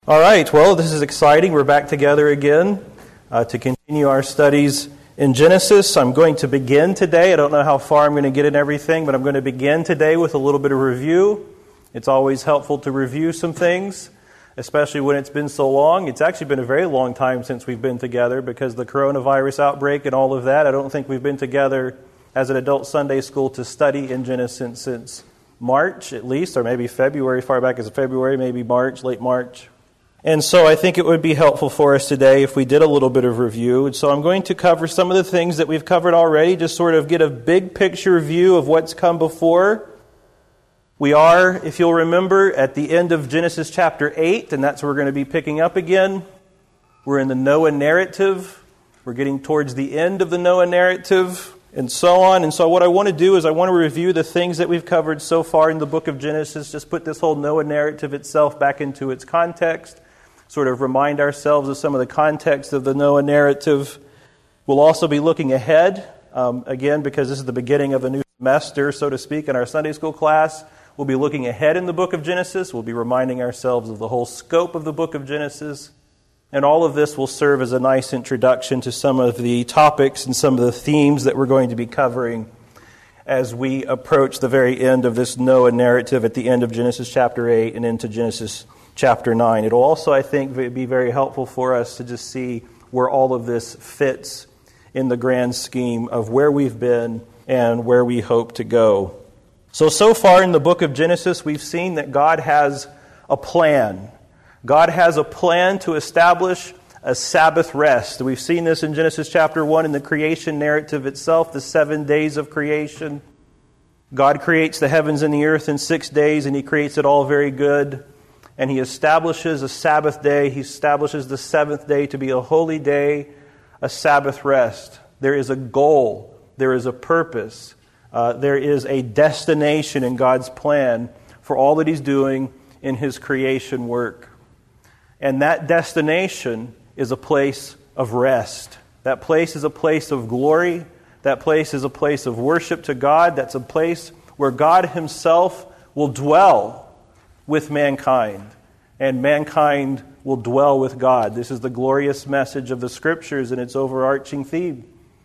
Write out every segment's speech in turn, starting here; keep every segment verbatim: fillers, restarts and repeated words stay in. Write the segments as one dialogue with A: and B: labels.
A: All right, well, this is exciting. We're back together again uh, to continue our studies in Genesis. I'm going to begin today. I don't know how far I'm going to get in everything, but I'm going to begin today with a little bit of review. It's always helpful to review some things, especially when it's been so long. It's actually been a very long time since we've been together because the coronavirus outbreak and all of that. I don't think we've been together as an adult Sunday school to study in Genesis since March at least, or maybe February, far back as February, maybe March, late March. And so I think it would be helpful for us today if we did a little bit of review. And so I'm going to cover some of the things that we've covered already, just sort of get a big picture view of what's come before. We are, if you'll remember, at the end of Genesis chapter eight, and that's where we're going to be picking up again. We're in the Noah narrative. We're getting towards the end of the Noah narrative, and so on. And so what I want to do is I want to review the things that we've covered so far in the book of Genesis, just put this whole Noah narrative itself back into its context, sort of remind ourselves of some of the context of the Noah narrative. We'll also be looking ahead, um, again, because this is the beginning of a new semester, so to speak, in our Sunday school class. We'll be looking ahead in the book of Genesis. We'll be reminding ourselves of the whole scope of the book of Genesis. And all of this will serve as a nice introduction to some of the topics and some of the themes that we're going to be covering as we approach the very end of this Noah narrative at the end of Genesis chapter eight and into Genesis chapter nine. It'll also, I think, be very helpful for us to just see where all of this fits in the grand scheme of where we've been and where we hope to go. So, so far in the book of Genesis, we've seen that God has a plan. God has a plan to establish a Sabbath rest. We've seen this in Genesis chapter one in the creation narrative itself, the seven days of creation. God creates the heavens and the earth in six days, and He creates it all very good. And He establishes a Sabbath day. He establishes the seventh day to be a holy day, a Sabbath rest. There is a goal. There is a purpose. Uh, there is a destination in God's plan for all that He's doing in His creation work. And that destination is a place of rest. That place is a place of glory. That place is a place of worship to God. That's a place where God Himself will dwell with mankind, and mankind will dwell with God. This is the glorious message of the Scriptures and its overarching theme.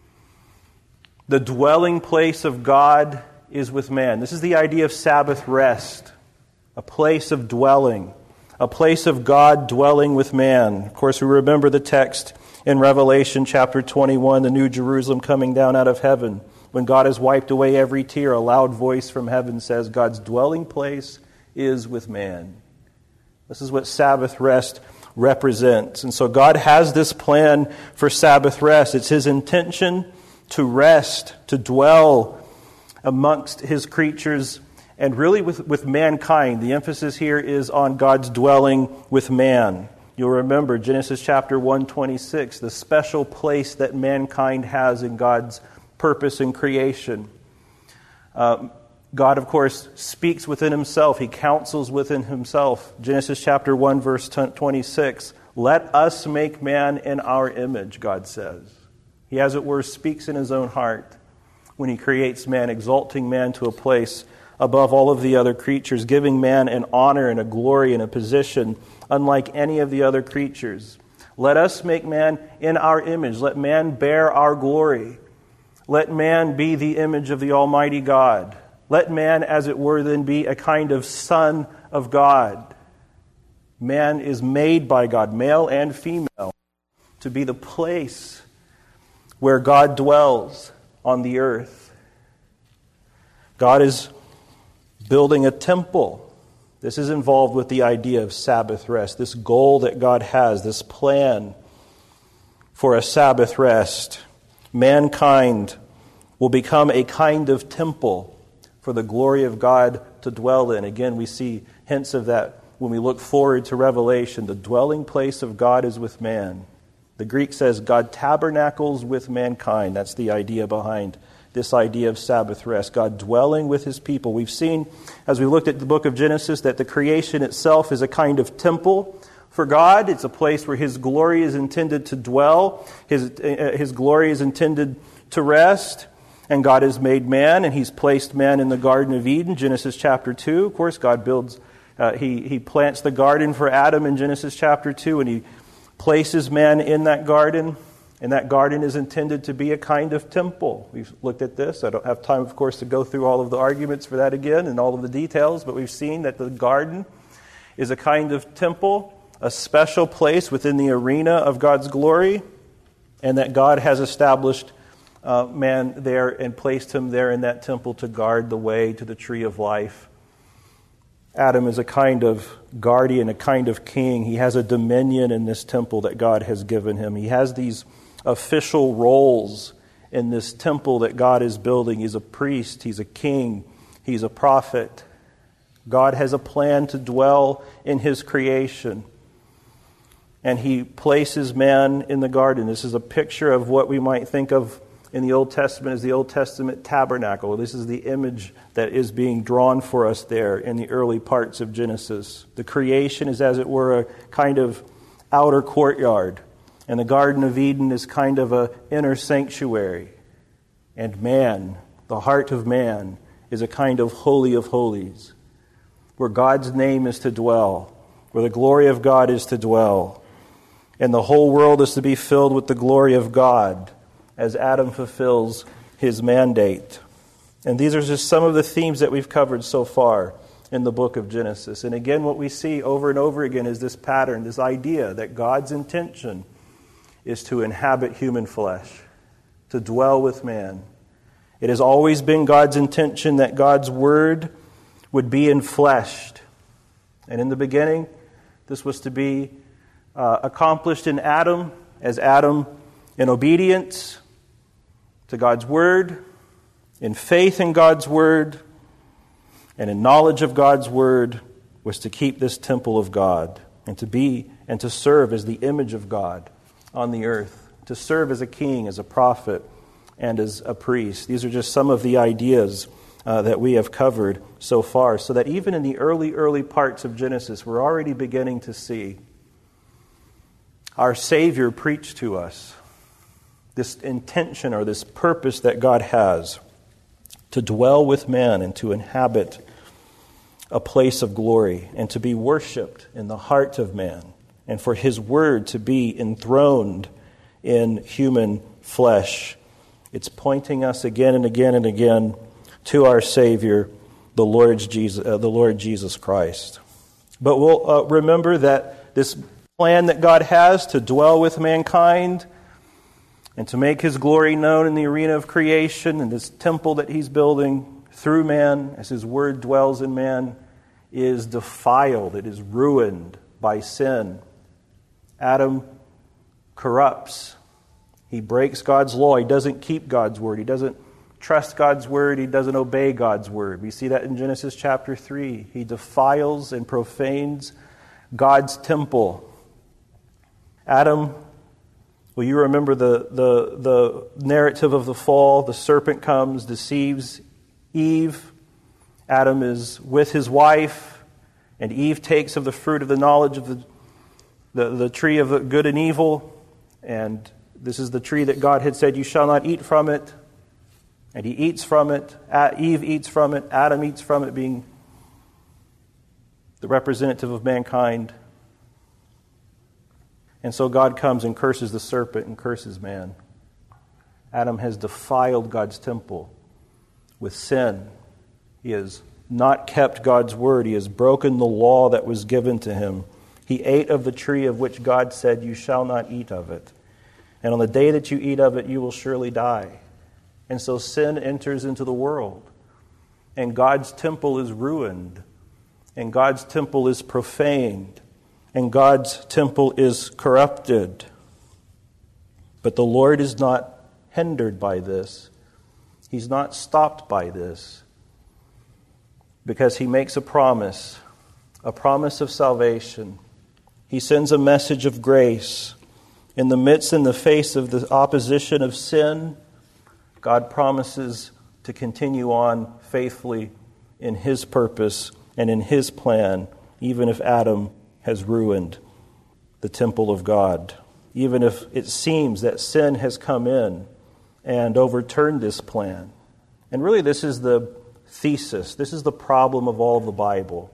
A: The dwelling place of God is with man. This is the idea of Sabbath rest, a place of dwelling, a place of God dwelling with man. Of course, we remember the text in Revelation chapter twenty-one, the New Jerusalem coming down out of heaven. When God has wiped away every tear, a loud voice from heaven says, God's dwelling place is with man. This is what Sabbath rest represents. And so God has this plan for Sabbath rest. It's His intention to rest, to dwell amongst His creatures, and really with, with mankind. The emphasis here is on God's dwelling with man. You'll remember Genesis chapter one twenty-six, the special place that mankind has in God's purpose in creation. Uh, God, of course, speaks within Himself. He counsels within Himself. Genesis chapter one, verse twenty-six. Let us make man in our image, God says. He, as it were, speaks in His own heart when He creates man, exalting man to a place above all of the other creatures, giving man an honor and a glory and a position unlike any of the other creatures. Let us make man in our image. Let man bear our glory. Let man be the image of the Almighty God. Let man, as it were, then be a kind of son of God. Man is made by God, male and female, to be the place where God dwells on the earth. God is building a temple. This is involved with the idea of Sabbath rest, this goal that God has, this plan for a Sabbath rest. Mankind will become a kind of temple for the glory of God to dwell in. Again, we see hints of that when we look forward to Revelation. The dwelling place of God is with man. The Greek says God tabernacles with mankind. That's the idea behind this idea of Sabbath rest. God dwelling with His people. We've seen, as we looked at the book of Genesis, that the creation itself is a kind of temple for God. It's a place where His glory is intended to dwell. His, uh, His glory is intended to rest. And God has made man, and He's placed man in the Garden of Eden, Genesis chapter two. Of course, God builds uh, he, he plants the garden for Adam in Genesis chapter two, and he places man in that garden. And that garden is intended to be a kind of temple. We've looked at this. I don't have time, of course, to go through all of the arguments for that again and all of the details, but we've seen that the garden is a kind of temple, a special place within the arena of God's glory, and that God has established uh, man there and placed him there in that temple to guard the way to the tree of life. Adam is a kind of guardian, a kind of king. He has a dominion in this temple that God has given him. He has these official roles in this temple that God is building. He's a priest, he's a king, he's a prophet. God has a plan to dwell in his creation. And he places man in the garden. This is a picture of what we might think of in the Old Testament as the Old Testament tabernacle. This is the image that is being drawn for us there in the early parts of Genesis. The creation is, as it were, a kind of outer courtyard. And the Garden of Eden is kind of an inner sanctuary. And man, the heart of man, is a kind of holy of holies, where God's name is to dwell, where the glory of God is to dwell. And the whole world is to be filled with the glory of God as Adam fulfills his mandate. And these are just some of the themes that we've covered so far in the book of Genesis. And again, what we see over and over again is this pattern, this idea that God's intention is to inhabit human flesh, to dwell with man. It has always been God's intention that God's word would be enfleshed. And in the beginning, this was to be uh, accomplished in Adam, as Adam, in obedience to God's word, in faith in God's word, and in knowledge of God's word, was to keep this temple of God and to be and to serve as the image of God on the earth, to serve as a king, as a prophet, and as a priest. These are just some of the ideas uh, that we have covered so far, so that even in the early, early parts of Genesis, we're already beginning to see our Savior preach to us this intention or this purpose that God has to dwell with man and to inhabit a place of glory and to be worshipped in the heart of man, and for his word to be enthroned in human flesh. It's pointing us again and again and again to our Savior, the Lord Jesus, uh, the Lord Jesus Christ. But we'll uh, remember that this plan that God has to dwell with mankind and to make his glory known in the arena of creation and this temple that he's building through man as his word dwells in man is defiled. It is ruined by sin. Adam corrupts. He breaks God's law. He doesn't keep God's word. He doesn't trust God's word. He doesn't obey God's word. We see that in Genesis chapter three. He defiles and profanes God's temple. Adam, well, you remember the, the, the narrative of the fall. The serpent comes, deceives Eve. Adam is with his wife, and Eve takes of the fruit of the knowledge of the, the, the tree of good and evil. And this is the tree that God had said, you shall not eat from it. And he eats from it. Eve eats from it. Adam eats from it, being the representative of mankind. And so God comes and curses the serpent and curses man. Adam has defiled God's temple with sin. He has not kept God's word. He has broken the law that was given to him. He ate of the tree of which God said, you shall not eat of it. And on the day that you eat of it, you will surely die. And so sin enters into the world. And God's temple is ruined. And God's temple is profaned. And God's temple is corrupted. But the Lord is not hindered by this. He's not stopped by this. Because he makes a promise, a promise of salvation. He sends a message of grace. In the midst and the face of the opposition of sin, God promises to continue on faithfully in his purpose and in his plan, even if Adam has ruined the temple of God. Even if it seems that sin has come in and overturned this plan. And really this is the thesis, this is the problem of all of the Bible.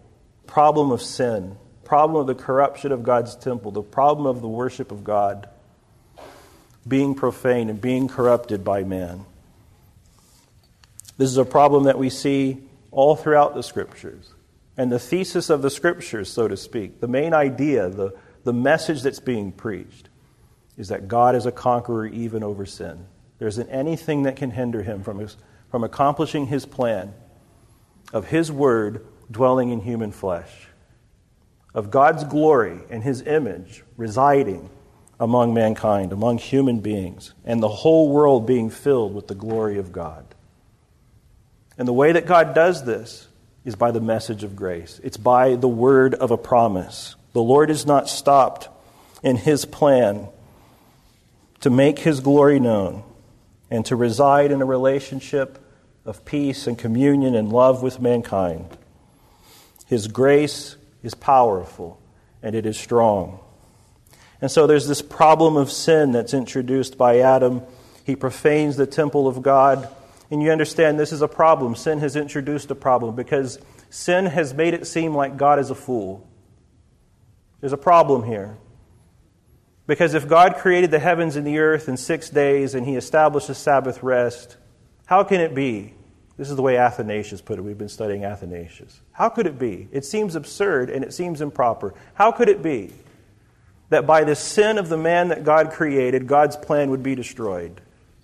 A: problem of sin, problem of the corruption of God's temple, the problem of the worship of God being profane and being corrupted by man. This is a problem that we see all throughout the Scriptures. And the thesis of the Scriptures, so to speak, the main idea, the, the message that's being preached, is that God is a conqueror even over sin. There isn't anything that can hinder him from, his, from accomplishing his plan of his word dwelling in human flesh, of God's glory and his image residing among mankind, among human beings, and the whole world being filled with the glory of God. And the way that God does this is by the message of grace. It's by the word of a promise. The Lord is not stopped in his plan to make his glory known and to reside in a relationship of peace and communion and love with mankind. His grace is powerful and it is strong. And so there's this problem of sin that's introduced by Adam. He profanes the temple of God. And you understand this is a problem. Sin has introduced a problem because sin has made it seem like God is a fool. There's a problem here. Because if God created the heavens and the earth in six days and he established a Sabbath rest, how can it be? This is the way Athanasius put it. We've been studying Athanasius. How could it be? It seems absurd and it seems improper. How could it be that by the sin of the man that God created, God's plan would be destroyed?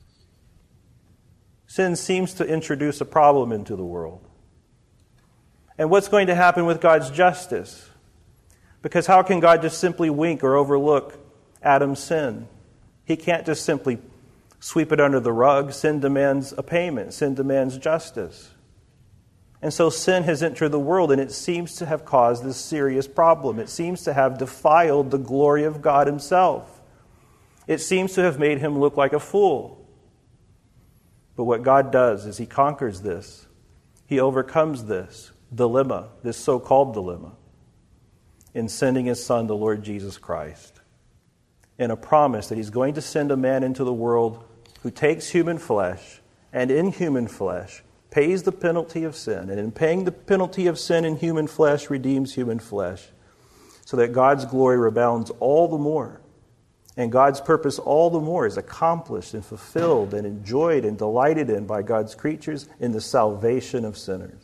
A: Sin seems to introduce a problem into the world. And what's going to happen with God's justice? Because how can God just simply wink or overlook Adam's sin? He can't just simply sweep it under the rug. Sin demands a payment. Sin demands justice. And so sin has entered the world, and it seems to have caused this serious problem. It seems to have defiled the glory of God himself. It seems to have made him look like a fool. But what God does is he conquers this. He overcomes this dilemma, this so-called dilemma, in sending his Son, the Lord Jesus Christ, in a promise that he's going to send a man into the world who takes human flesh and in human flesh pays the penalty of sin, and in paying the penalty of sin in human flesh redeems human flesh, so that God's glory rebounds all the more. And God's purpose all the more is accomplished and fulfilled and enjoyed and delighted in by God's creatures in the salvation of sinners.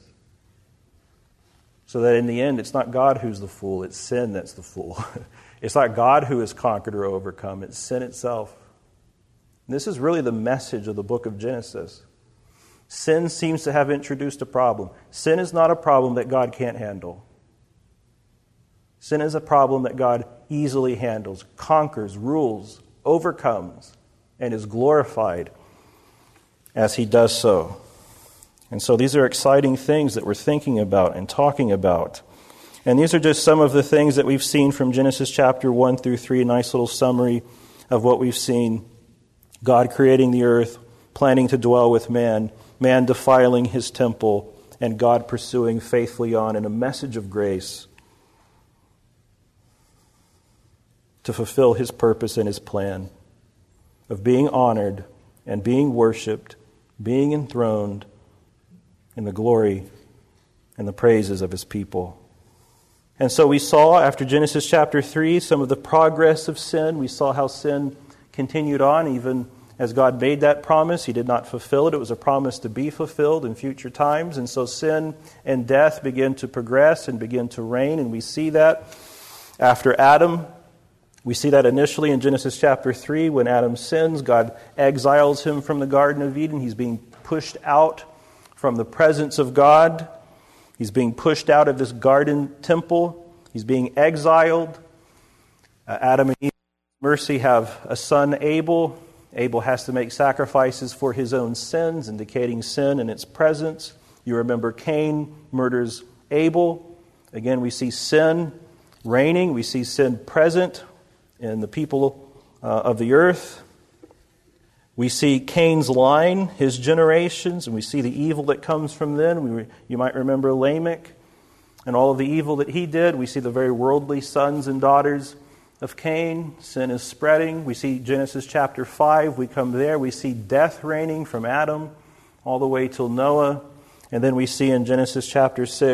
A: So that in the end, it's not God who's the fool, it's sin that's the fool. It's not God who is conquered or overcome, it's sin itself. And this is really the message of the book of Genesis. Sin seems to have introduced a problem. Sin is not a problem that God can't handle. Sin is a problem that God easily handles, conquers, rules, overcomes, and is glorified as he does so. And so these are exciting things that we're thinking about and talking about. And these are just some of the things that we've seen from Genesis chapter one through three, a nice little summary of what we've seen. God creating the earth, planning to dwell with man, man defiling his temple, and God pursuing faithfully on in a message of grace to fulfill his purpose and his plan of being honored and being worshipped, being enthroned in the glory and the praises of his people. And so we saw, after Genesis chapter three, some of the progress of sin. We saw how sin continued on even as God made that promise. He did not fulfill it. It was a promise to be fulfilled in future times. And so sin and death begin to progress and begin to reign. And we see that after Adam. We see that initially in Genesis chapter three, when Adam sins, God exiles him from the Garden of Eden. He's being pushed out from the presence of God. He's being pushed out of this garden temple. He's being exiled. Uh, Adam and Eve, mercy, have a son, Abel. Abel has to make sacrifices for his own sins, indicating sin in its presence. You remember Cain murders Abel. Again, we see sin reigning. We see sin present in the people uh, of the earth. We see Cain's line, his generations, and we see the evil that comes from them. We re, you might remember Lamech and all of the evil that he did. We see the very worldly sons and daughters of Cain. Sin is spreading. We see Genesis chapter five. We come there. We see death reigning from Adam all the way till Noah. And then we see in Genesis chapter six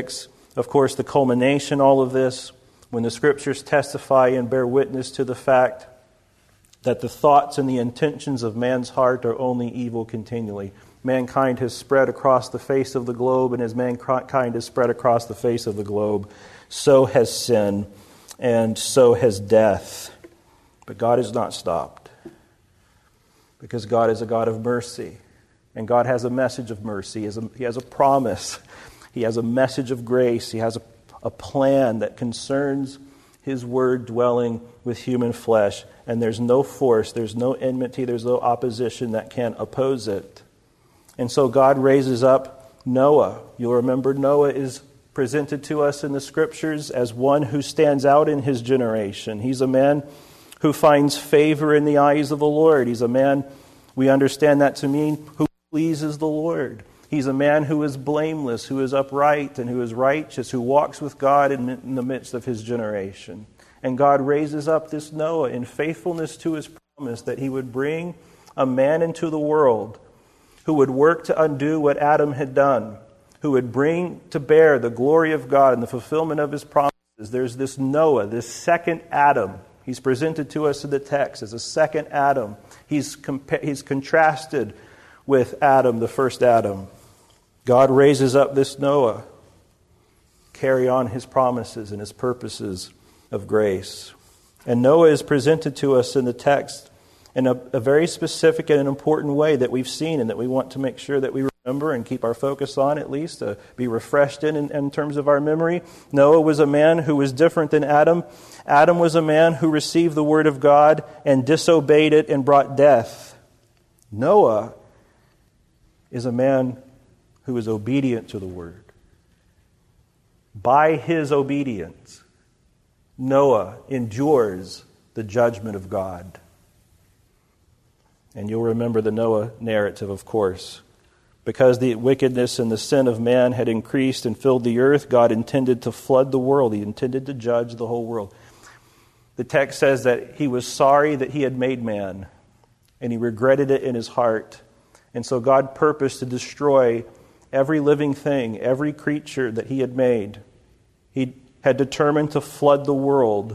A: of course, the culmination, all of this, when the Scriptures testify and bear witness to the fact that the thoughts and the intentions of man's heart are only evil continually. Mankind has spread across the face of the globe, and as mankind has spread across the face of the globe, so has sin, and so has death. But God has not stopped, because God is a God of mercy, and God has a message of mercy. He has a, he has a promise. He has a message of grace. He has a, a plan that concerns His Word dwelling with human flesh, and there's no force, there's no enmity, there's no opposition that can oppose it. And so God raises up Noah. You'll remember Noah is presented to us in the Scriptures as one who stands out in his generation. He's a man who finds favor in the eyes of the Lord. He's a man, we understand that to mean, who pleases the Lord. He's a man who is blameless, who is upright, and who is righteous, who walks with God in, in the midst of his generation. And God raises up this Noah in faithfulness to His promise that He would bring a man into the world who would work to undo what Adam had done, who would bring to bear the glory of God and the fulfillment of His promises. There's this Noah, this second Adam. He's presented to us in the text as a second Adam. He's, compa- he's contrasted with Adam, the first Adam. God raises up this Noah, carry on His promises and His purposes of grace. And Noah is presented to us in the text in a, a very specific and an important way that we've seen and that we want to make sure that we remember and keep our focus on, at least, to be refreshed in, in in terms of our memory. Noah was a man who was different than Adam. Adam was a man who received the Word of God and disobeyed it and brought death. Noah is a man who is obedient to the Word. By his obedience, Noah endures the judgment of God. And you'll remember the Noah narrative, of course. Because the wickedness and the sin of man had increased and filled the earth, God intended to flood the world. He intended to judge the whole world. The text says that He was sorry that He had made man, and He regretted it in His heart. And so God purposed to destroy every living thing, every creature that He had made. He had determined to flood the world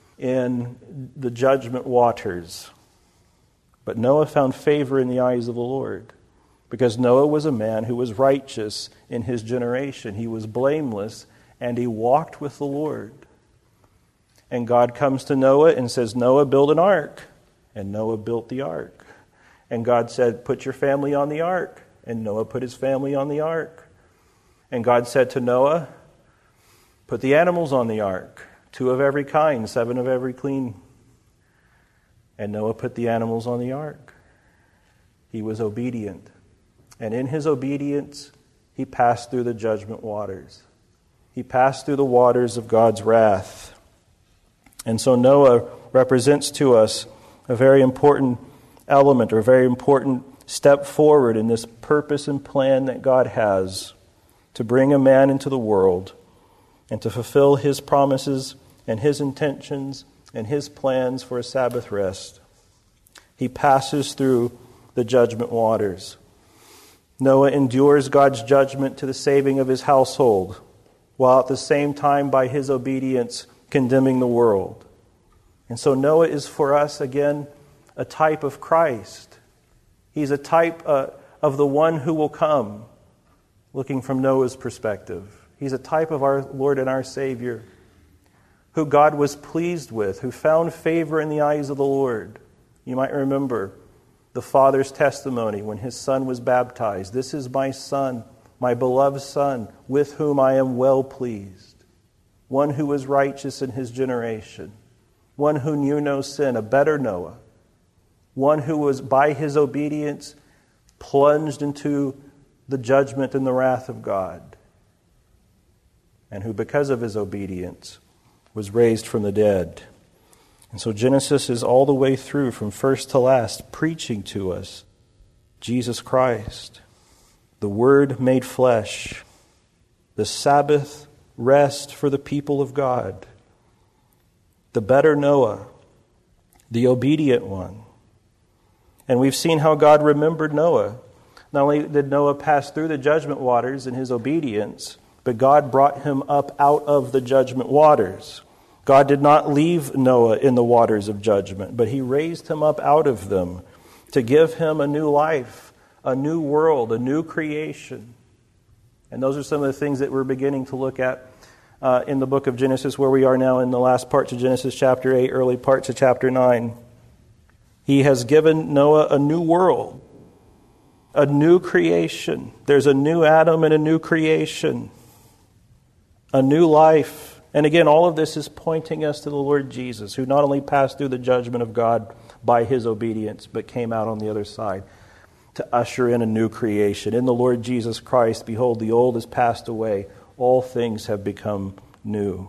A: in the judgment waters. But Noah found favor in the eyes of the Lord, because Noah was a man who was righteous in his generation. He was blameless, and he walked with the Lord. And God comes to Noah and says, Noah, build an ark. And Noah built the ark. And God said, put your family on the ark. And Noah put his family on the ark. And God said to Noah, put the animals on the ark, two of every kind, seven of every clean. And Noah put the animals on the ark. He was obedient. And in his obedience, he passed through the judgment waters. He passed through the waters of God's wrath. And so Noah represents to us a very important element, or a very important step forward in this purpose and plan that God has to bring a man into the world and to fulfill His promises and His intentions and His plans for a Sabbath rest. He passes through the judgment waters. Noah endures God's judgment to the saving of his household, while at the same time, by his obedience, condemning the world. And so Noah is for us, again, a type of Christ. He's a type uh, of the one who will come, looking from Noah's perspective. He's a type of our Lord and our Savior, who God was pleased with, who found favor in the eyes of the Lord. You might remember the Father's testimony when His Son was baptized. This is my Son, my beloved Son, with whom I am well pleased. One who was righteous in his generation. One who knew no sin, a better Noah. One who was, by his obedience, plunged into the judgment and the wrath of God. And who, because of his obedience, was raised from the dead. And so Genesis is all the way through, from first to last, preaching to us Jesus Christ, the Word made flesh, the Sabbath rest for the people of God, the better Noah, the obedient one. And we've seen how God remembered Noah. Not only did Noah pass through the judgment waters in his obedience, but God brought him up out of the judgment waters. God did not leave Noah in the waters of judgment, but he raised him up out of them to give him a new life, a new world, a new creation. And those are some of the things that we're beginning to look at uh, in the book of Genesis, where we are now in the last parts of Genesis chapter eight, early parts of chapter nine. He has given Noah a new world, a new creation. There's a new Adam and a new creation, a new life. And again, all of this is pointing us to the Lord Jesus, who not only passed through the judgment of God by his obedience, but came out on the other side to usher in a new creation. In the Lord Jesus Christ, behold, the old has passed away. All things have become new.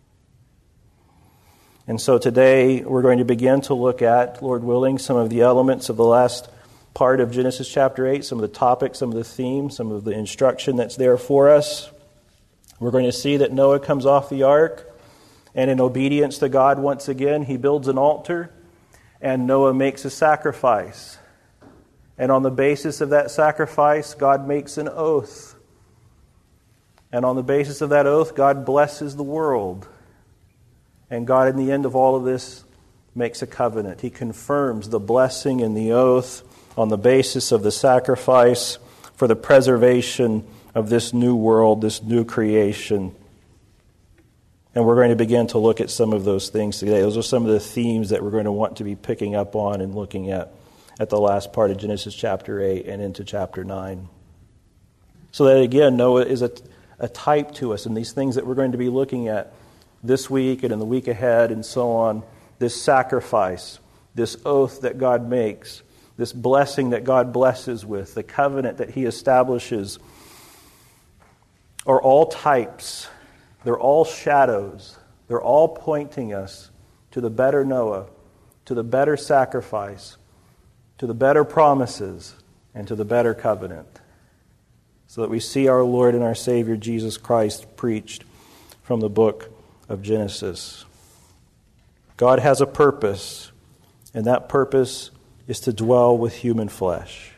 A: And so today we're going to begin to look at, Lord willing, some of the elements of the last part of Genesis chapter eight, some of the topics, some of the themes, some of the instruction that's there for us. We're going to see that Noah comes off the ark, and in obedience to God once again, he builds an altar, and Noah makes a sacrifice. And on the basis of that sacrifice, God makes an oath. And on the basis of that oath, God blesses the world. And God, in the end of all of this, makes a covenant. He confirms the blessing and the oath on the basis of the sacrifice for the preservation of this new world, this new creation. And we're going to begin to look at some of those things today. Those are some of the themes that we're going to want to be picking up on and looking at at the last part of Genesis chapter eight and into chapter nine. So that again, Noah is a, a type to us, and these things that we're going to be looking at this week and in the week ahead and so on, this sacrifice, this oath that God makes, this blessing that God blesses with, the covenant that he establishes, are all types. They're all shadows. They're all pointing us to the better Noah, to the better sacrifice, to the better promises, and to the better covenant, so that we see our Lord and our Savior Jesus Christ preached from the book of Genesis. God has a purpose, and that purpose is to dwell with human flesh.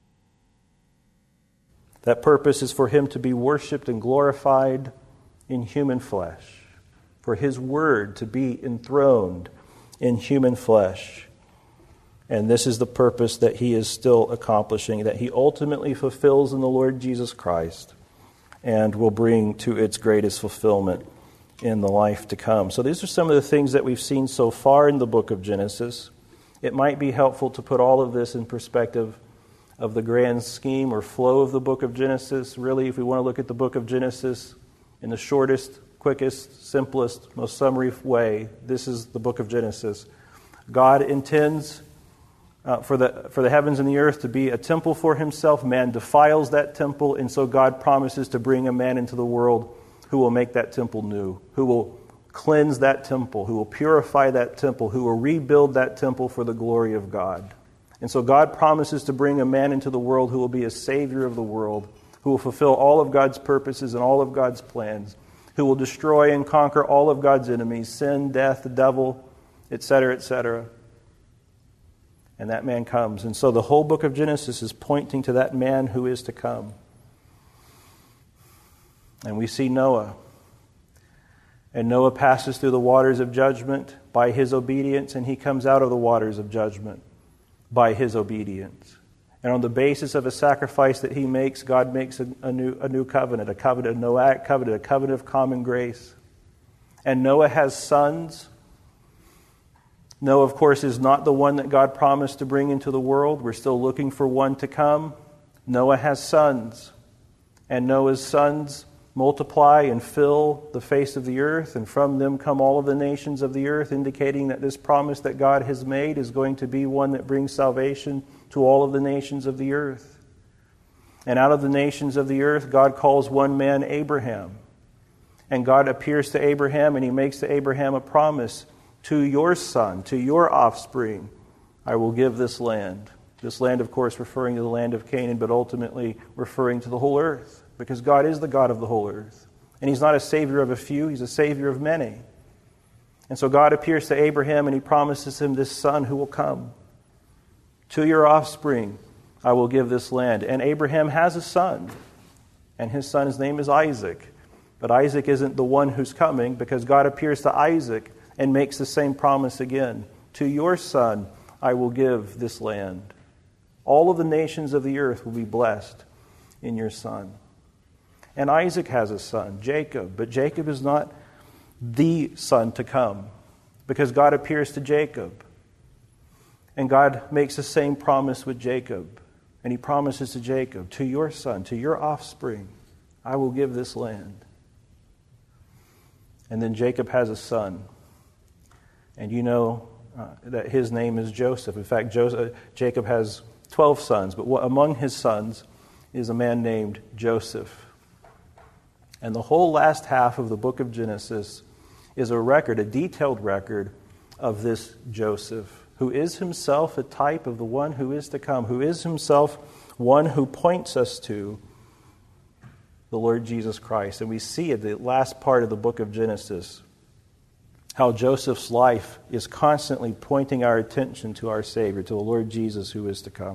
A: That purpose is for him to be worshipped and glorified in human flesh, for his word to be enthroned in human flesh. And this is the purpose that he is still accomplishing, that he ultimately fulfills in the Lord Jesus Christ and will bring to its greatest fulfillment in the life to come. So these are some of the things that we've seen so far in the book of Genesis. It might be helpful to put all of this in perspective of the grand scheme or flow of the book of Genesis. Really, if we want to look at the book of Genesis in the shortest, quickest, simplest, most summary way, this is the book of Genesis. God intends uh, for the for the heavens and the earth to be a temple for himself. Man defiles that temple, and so God promises to bring a man into the world who will make that temple new, who will cleanse that temple, who will purify that temple, who will rebuild that temple for the glory of God. And so God promises to bring a man into the world who will be a savior of the world, who will fulfill all of God's purposes and all of God's plans, who will destroy and conquer all of God's enemies, sin, death, the devil, et cetera, et cetera. And that man comes. And so the whole book of Genesis is pointing to that man who is to come. And we see Noah. And Noah passes through the waters of judgment by his obedience, and he comes out of the waters of judgment by his obedience. And on the basis of a sacrifice that he makes, God makes a, a new a new covenant, a covenant, a Noahic covenant, a covenant of common grace. And Noah has sons. Noah, of course, is not the one that God promised to bring into the world. We're still looking for one to come. Noah has sons. And Noah's sons multiply and fill the face of the earth, and from them come all of the nations of the earth, indicating that this promise that God has made is going to be one that brings salvation to all of the nations of the earth. And out of the nations of the earth, God calls one man Abraham. And God appears to Abraham, and he makes to Abraham a promise: to your son, to your offspring, I will give this land. This land, of course, referring to the land of Canaan, but ultimately referring to the whole earth. Because God is the God of the whole earth. And he's not a savior of a few, he's a savior of many. And so God appears to Abraham, and he promises him this son who will come. To your offspring I will give this land. And Abraham has a son. And his son's name is Isaac. But Isaac isn't the one who's coming, because God appears to Isaac and makes the same promise again. To your son I will give this land. All of the nations of the earth will be blessed in your son. And Isaac has a son, Jacob. But Jacob is not the son to come, because God appears to Jacob. And God makes the same promise with Jacob. And he promises to Jacob, to your son, to your offspring, I will give this land. And then Jacob has a son. And you know uh, that his name is Joseph. In fact, Joseph, Jacob has twelve sons. But what, among his sons is a man named Joseph. And the whole last half of the book of Genesis is a record, a detailed record of this Joseph, who is himself a type of the one who is to come, who is himself one who points us to the Lord Jesus Christ. And we see at the last part of the book of Genesis how Joseph's life is constantly pointing our attention to our Savior, to the Lord Jesus who is to come,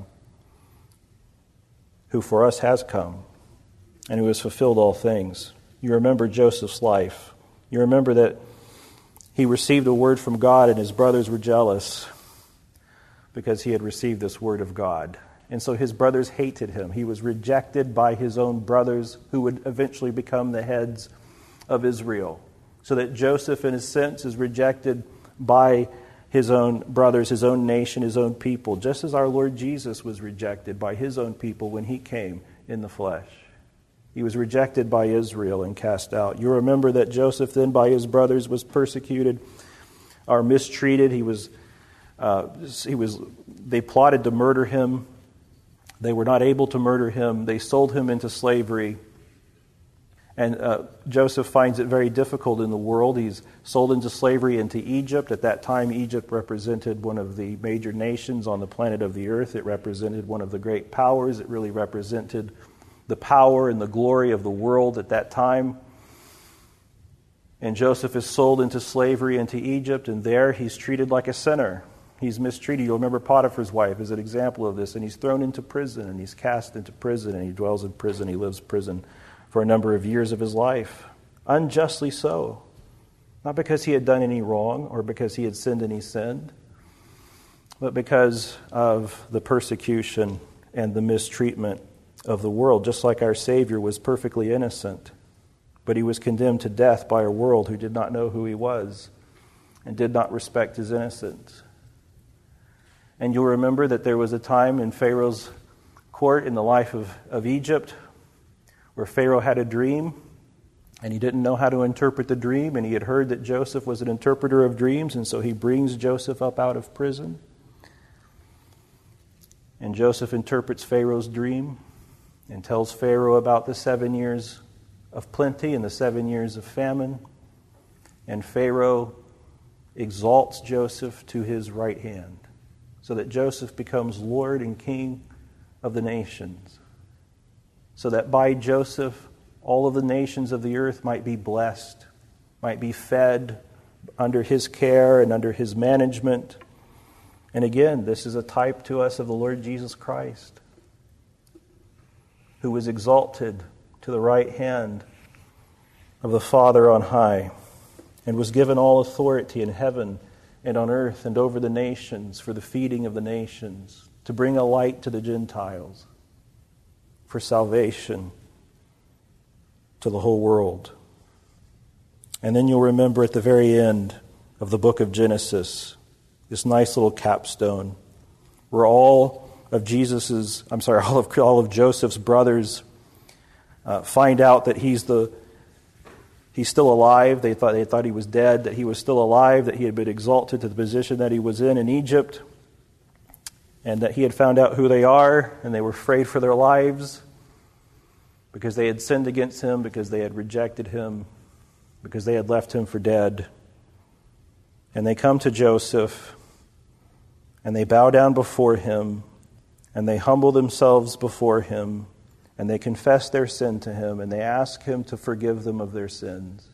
A: who for us has come, and who has fulfilled all things. You remember Joseph's life. You remember that he received a word from God and his brothers were jealous because he had received this word of God. And so his brothers hated him. He was rejected by his own brothers, who would eventually become the heads of Israel. So that Joseph, in a sense, is rejected by his own brothers, his own nation, his own people, just as our Lord Jesus was rejected by his own people when he came in the flesh. He was rejected by Israel and cast out. You remember that Joseph then by his brothers was persecuted or mistreated. He was, uh, he was. They plotted to murder him. They were not able to murder him. They sold him into slavery. And uh, Joseph finds it very difficult in the world. He's sold into slavery into Egypt. At that time, Egypt represented one of the major nations on the planet of the earth. It represented one of the great powers. It really represented the power and the glory of the world at that time. And Joseph is sold into slavery into Egypt, and there he's treated like a sinner. He's mistreated. You'll remember Potiphar's wife is an example of this. And he's thrown into prison, and he's cast into prison, and he dwells in prison. He lives in prison for a number of years of his life. Unjustly so. Not because he had done any wrong or because he had sinned any sin, but because of the persecution and the mistreatment of the world. Just like our Savior was perfectly innocent, but he was condemned to death by a world who did not know who he was and did not respect his innocence. And you'll remember that there was a time in Pharaoh's court in the life of, of Egypt where Pharaoh had a dream, and he didn't know how to interpret the dream, and he had heard that Joseph was an interpreter of dreams, and so he brings Joseph up out of prison. And Joseph interprets Pharaoh's dream and tells Pharaoh about the seven years of plenty and the seven years of famine. And Pharaoh exalts Joseph to his right hand, so that Joseph becomes Lord and King of the nations. So that by Joseph, all of the nations of the earth might be blessed, might be fed under his care and under his management. And again, this is a type to us of the Lord Jesus Christ, who was exalted to the right hand of the Father on high, and was given all authority in heaven and on earth and over the nations for the feeding of the nations, to bring a light to the Gentiles, for salvation to the whole world. And then you'll remember at the very end of the book of Genesis, this nice little capstone, where all of Jesus's, I'm sorry, all of all of Joseph's brothers uh, find out that he's the he's still alive. They thought they thought he was dead, that he was still alive, that he had been exalted to the position that he was in in Egypt, and that he had found out who they are, and they were afraid for their lives because they had sinned against him, because they had rejected him, because they had left him for dead. And they come to Joseph, and they bow down before him, and they humble themselves before him, and they confess their sin to him, and they ask him to forgive them of their sins.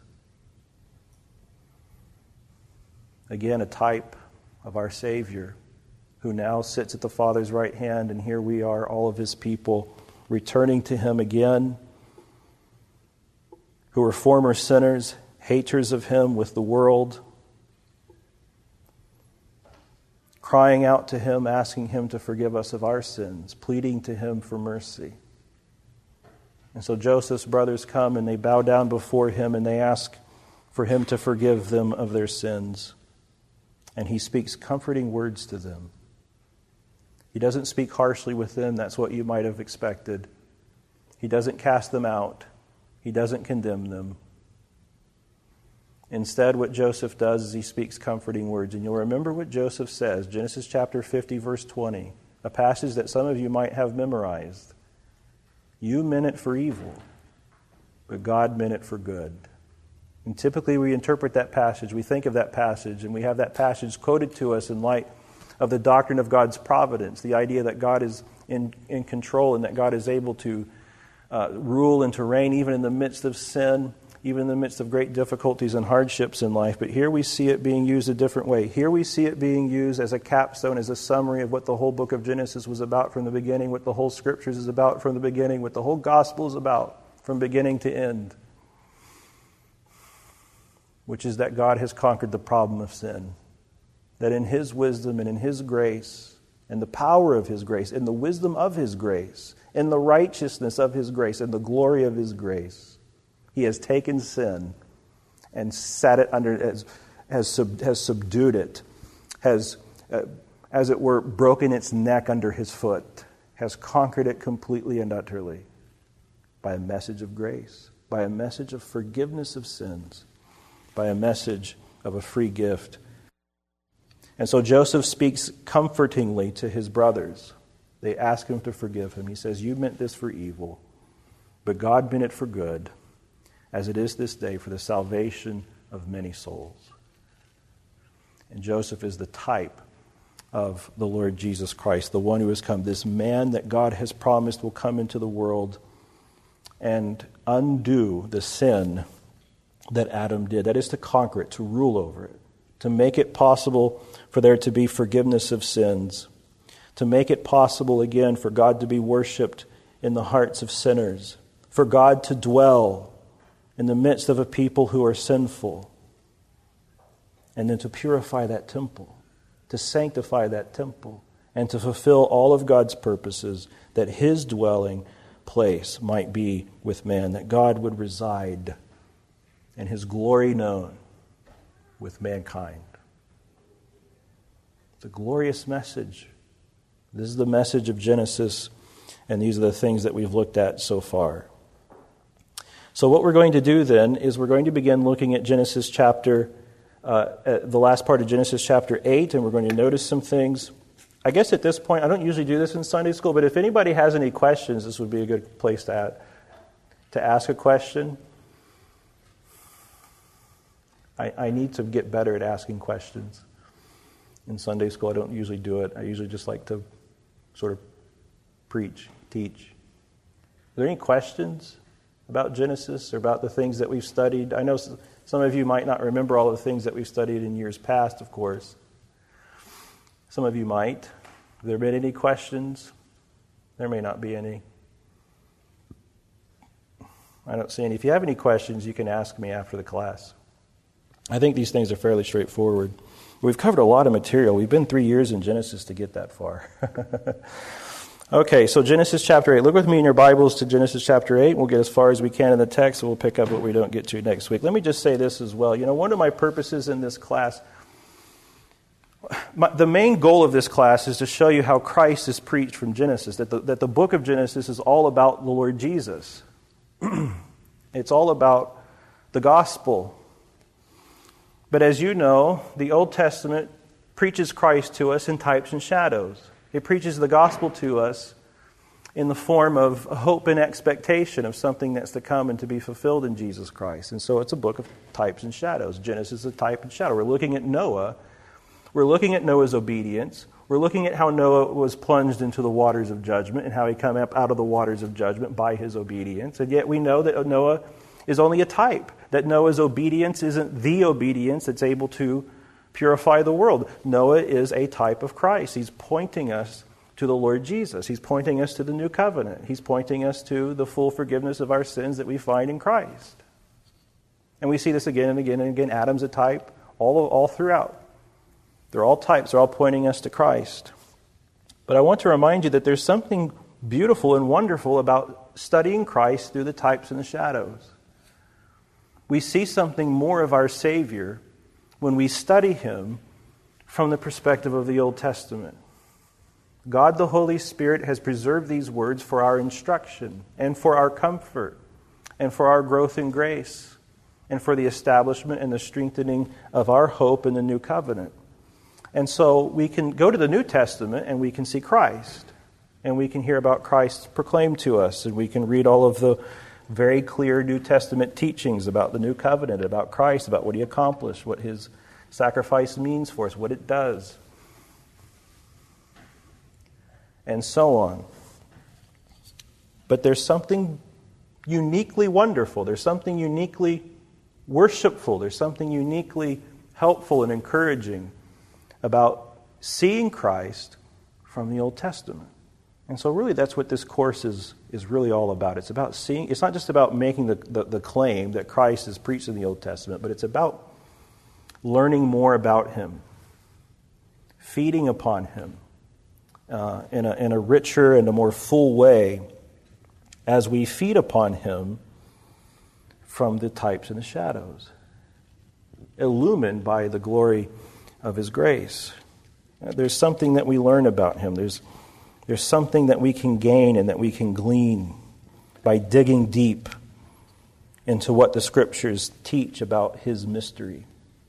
A: Again, a type of our Savior, who now sits at the Father's right hand, and here we are, all of his people, returning to him again, who were former sinners, haters of him with the world, crying out to him, asking him to forgive us of our sins, pleading to him for mercy. And so Joseph's brothers come and they bow down before him and they ask for him to forgive them of their sins. And he speaks comforting words to them. He doesn't speak harshly with them. That's what you might have expected. He doesn't cast them out. He doesn't condemn them. Instead, what Joseph does is he speaks comforting words. And you'll remember what Joseph says, Genesis chapter fifty, verse twenty, a passage that some of you might have memorized. You meant it for evil, but God meant it for good. And typically we interpret that passage, we think of that passage, and we have that passage quoted to us in light of the doctrine of God's providence, the idea that God is in, in control and that God is able to uh, rule and to reign even in the midst of sin, even in the midst of great difficulties and hardships in life. But here we see it being used a different way. Here we see it being used as a capstone, as a summary of what the whole book of Genesis was about from the beginning, what the whole Scriptures is about from the beginning, what the whole Gospel is about from beginning to end, which is that God has conquered the problem of sin. That in His wisdom and in His grace, and the power of His grace, in the wisdom of His grace, in the righteousness of His grace, and the glory of His grace, He has taken sin and set it under, has, has, sub, has subdued it, has, uh, as it were, broken its neck under His foot, has conquered it completely and utterly by a message of grace, by a message of forgiveness of sins, by a message of a free gift. And so Joseph speaks comfortingly to his brothers. They ask him to forgive him. He says, you meant this for evil, but God meant it for good, as it is this day for the salvation of many souls. And Joseph is the type of the Lord Jesus Christ, the one who has come, this man that God has promised will come into the world and undo the sin that Adam did. That is to conquer it, to rule over it, to make it possible for there to be forgiveness of sins, to make it possible again for God to be worshipped in the hearts of sinners, for God to dwell in the midst of a people who are sinful, and then to purify that temple, to sanctify that temple, and to fulfill all of God's purposes, that His dwelling place might be with man, that God would reside and His glory known with mankind. It's a glorious message. This is the message of Genesis, and these are the things that we've looked at so far. So what we're going to do then is we're going to begin looking at Genesis chapter, uh, at the last part of Genesis chapter eight, and we're going to notice some things. I guess at this point, I don't usually do this in Sunday school, but if anybody has any questions, this would be a good place to add, to ask a question. I, I need to get better at asking questions. In Sunday school, I don't usually do it. I usually just like to sort of preach, teach. Are there any questions about Genesis or about the things that we've studied? I know some of you might not remember all of the things that we've studied in years past, of course. Some of you might. Have there been any questions? There may not be any. I don't see any. If you have any questions, you can ask me after the class. I think these things are fairly straightforward. We've covered a lot of material. We've been three years in Genesis to get that far. Okay, so Genesis chapter eight. Look with me in your Bibles to Genesis chapter eight. We'll get as far as we can in the text, and we'll pick up what we don't get to next week. Let me just say this as well. You know, one of my purposes in this class, my, the main goal of this class is to show you how Christ is preached from Genesis, that the, that the book of Genesis is all about the Lord Jesus. It's all about the gospel. But as you know, the Old Testament preaches Christ to us in types and shadows. It preaches the gospel to us in the form of hope and expectation of something that's to come and to be fulfilled in Jesus Christ. And so it's a book of types and shadows. Genesis is a type and shadow. We're looking at Noah. We're looking at Noah's obedience. We're looking at how Noah was plunged into the waters of judgment and how he came up out of the waters of judgment by his obedience. And yet we know that Noah is only a type, that Noah's obedience isn't the obedience that's able to purify the world. Noah is a type of Christ. He's pointing us to the Lord Jesus. He's pointing us to the new covenant. He's pointing us to the full forgiveness of our sins that we find in Christ. And we see this again and again and again. Adam's a type all, all throughout. They're all types. They're all pointing us to Christ. But I want to remind you that there's something beautiful and wonderful about studying Christ through the types and the shadows. We see something more of our Savior when we study Him from the perspective of the Old Testament. God the Holy Spirit has preserved these words for our instruction and for our comfort and for our growth in grace and for the establishment and the strengthening of our hope in the new covenant. And so we can go to the New Testament and we can see Christ, and we can hear about Christ proclaimed to us, and we can read all of the very clear New Testament teachings about the new covenant, about Christ, about what He accomplished, what His sacrifice means for us, what it does, and so on. But there's something uniquely wonderful. There's something uniquely worshipful. There's something uniquely helpful and encouraging about seeing Christ from the Old Testament. And so really that's what this course is, is really all about. It's about seeing, it's not just about making the, the, the claim that Christ is preached in the Old Testament, but it's about learning more about Him, feeding upon Him uh, in, a, in a richer and a more full way as we feed upon Him from the types and the shadows, illumined by the glory of His grace. There's something that we learn about Him. There's, there's something that we can gain and that we can glean by digging deep into what the Scriptures teach about His mystery.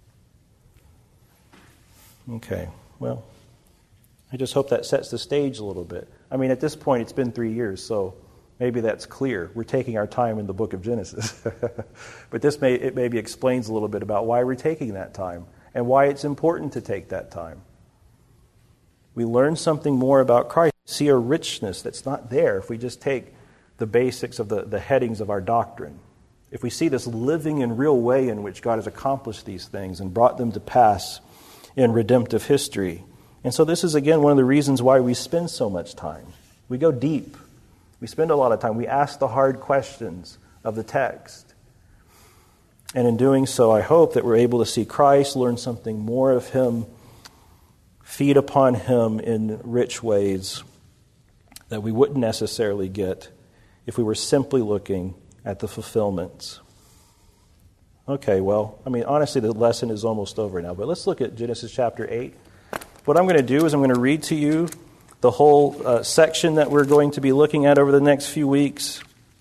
A: Okay, well, I just hope that sets the stage a little bit. I mean, at this point, it's been three years, so maybe that's clear. We're taking our time in the book of Genesis. But this may it maybe explains a little bit about why we're taking that time and why it's important to take that time. We learn something more about Christ, see a richness that's not there if we just take the basics of the, the headings of our doctrine. If we see this living and real way in which God has accomplished these things and brought them to pass in redemptive history. And so this is, again, one of the reasons why we spend so much time. We go deep. We spend a lot of time. We ask the hard questions of the text. And in doing so, I hope that we're able to see Christ, learn something more of Him, feed upon Him in rich ways that we wouldn't necessarily get if we were simply looking at the fulfillments. Okay, well, I mean, honestly, the lesson is almost over now, but let's look at Genesis chapter eight. What I'm going to do is I'm going to read to you the whole uh, section that we're going to be looking at over the next few weeks.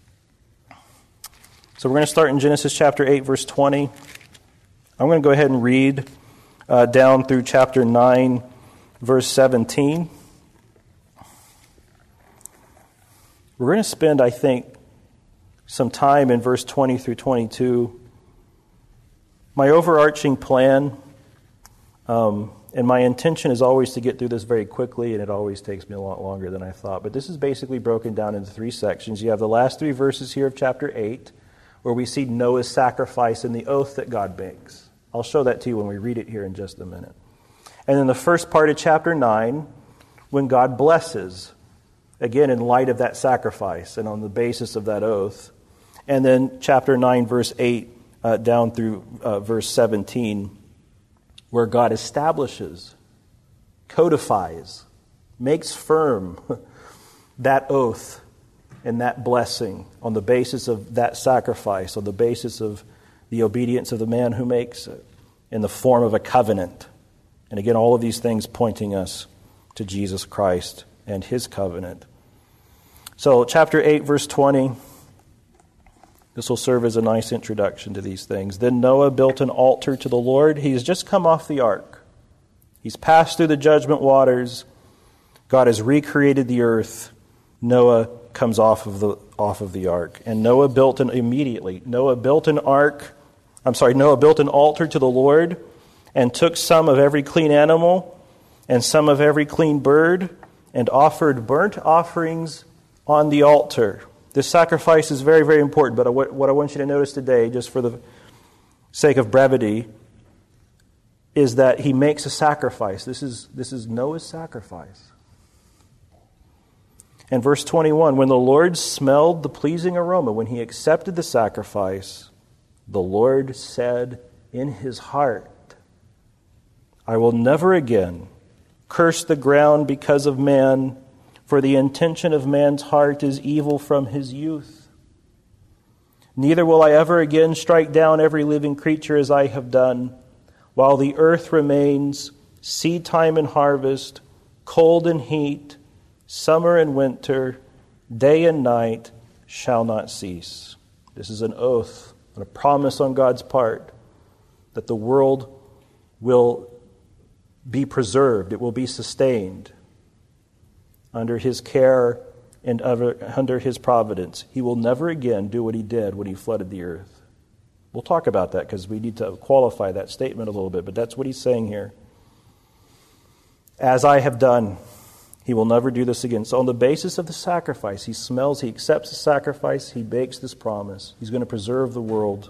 A: So we're going to start in Genesis chapter eight, verse twenty. I'm going to go ahead and read uh, down through chapter nine, verse seventeen. We're going to spend, I think, some time in verse twenty through twenty-two. My overarching plan, um, and my intention is always to get through this very quickly, and it always takes me a lot longer than I thought. But this is basically broken down into three sections. You have the last three verses here of chapter eight, where we see Noah's sacrifice and the oath that God makes. I'll show that to you when we read it here in just a minute. And then the first part of chapter nine, when God blesses, again in light of that sacrifice and on the basis of that oath. And then chapter nine, verse eight, uh, down through uh, verse seventeen, where God establishes, codifies, makes firm that oath and that blessing on the basis of that sacrifice, on the basis of the obedience of the man who makes it, in the form of a covenant. And again, all of these things pointing us to Jesus Christ and His covenant. So chapter eight, verse twenty, this will serve as a nice introduction to these things. Then Noah built an altar to the Lord. He's just come off the ark. He's passed through the judgment waters. God has recreated the earth. Noah comes off of the off of the ark. And Noah built an immediately. Noah built an ark. I'm sorry, Noah built an altar to the Lord and took some of every clean animal and some of every clean bird and offered burnt offerings on the altar. This sacrifice is very, very important, but what I want you to notice today, just for the sake of brevity, is that he makes a sacrifice. This is, this is Noah's sacrifice. And verse twenty-one, when the Lord smelled the pleasing aroma, when He accepted the sacrifice, The Lord said in his heart, I will never again curse the ground because of man, for the intention of man's heart is evil from his youth. Neither will I ever again strike down every living creature as I have done, while the earth remains, seed time and harvest, cold and heat, summer and winter, day and night shall not cease. This is an oath and a promise on God's part that the world will be preserved, it will be sustained under his care and under his providence. He will never again do what he did when he flooded the earth. We'll talk about that because we need to qualify that statement a little bit, but that's what he's saying here. As I have done, he will never do this again. So on the basis of the sacrifice, he smells, he accepts the sacrifice, he makes this promise. He's going to preserve the world.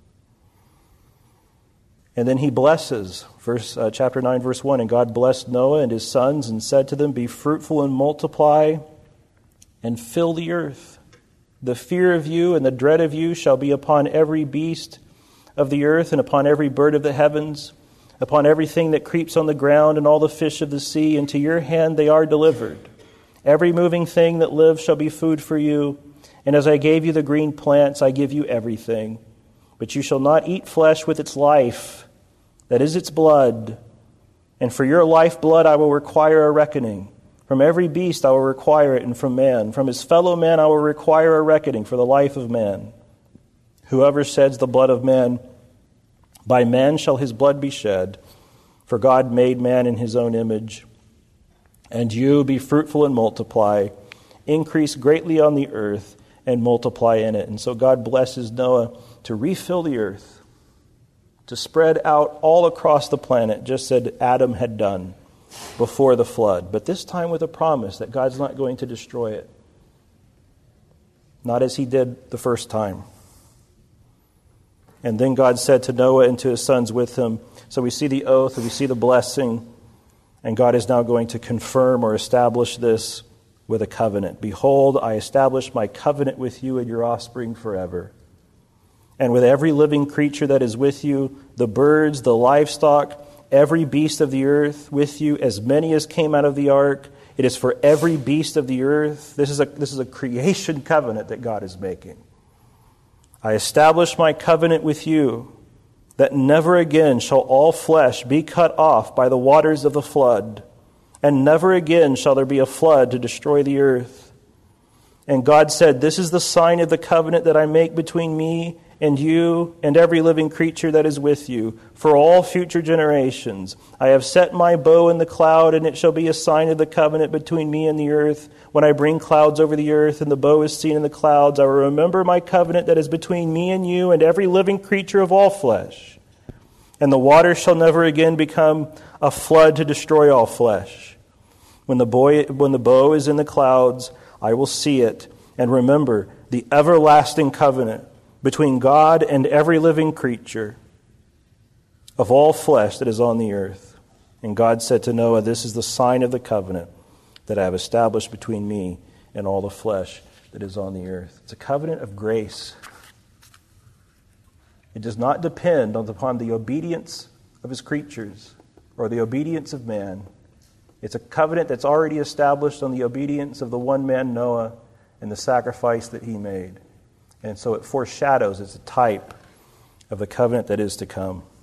A: And then he blesses, verse uh, chapter nine, verse one, and God blessed Noah and his sons and said to them, be fruitful and multiply and fill the earth. The fear of you and the dread of you shall be upon every beast of the earth and upon every bird of the heavens, upon everything that creeps on the ground and all the fish of the sea. Into your hand they are delivered. Every moving thing that lives shall be food for you. And as I gave you the green plants, I give you everything. But you shall not eat flesh with its life, that is its blood. And for your lifeblood I will require a reckoning. From every beast I will require it, and from man. From his fellow man I will require a reckoning for the life of man. Whoever sheds the blood of man, by man shall his blood be shed, for God made man in his own image. And you be fruitful and multiply, increase greatly on the earth, and multiply in it. And so God blesses Noah to refill the earth, to spread out all across the planet, just as Adam had done before the flood. But this time with a promise that God's not going to destroy it. Not as he did the first time. And then God said to Noah and to his sons with him. So we see the oath and we see the blessing. And God is now going to confirm or establish this with a covenant. Behold, I establish my covenant with you and your offspring forever. And with every living creature that is with you, the birds, the livestock, every beast of the earth with you, as many as came out of the ark. It is for every beast of the earth. This is a, this is a creation covenant that God is making. I establish my covenant with you, that never again shall all flesh be cut off by the waters of the flood, and never again shall there be a flood to destroy the earth. And God said, this is the sign of the covenant that I make between me and you and every living creature that is with you for all future generations. I have set my bow in the cloud, and it shall be a sign of the covenant between me and the earth. When I bring clouds over the earth and the bow is seen in the clouds, I will remember my covenant that is between me and you and every living creature of all flesh. And the waters shall never again become a flood to destroy all flesh. When the, boy, when the bow is in the clouds, I will see it and remember the everlasting covenant between God and every living creature of all flesh that is on the earth. And God said to Noah, this is the sign of the covenant that I have established between me and all the flesh that is on the earth. It's a covenant of grace. It does not depend upon the obedience of his creatures or the obedience of man. It's a covenant that's already established on the obedience of the one man Noah and the sacrifice that he made. And so it foreshadows, it's a type of the covenant that is to come.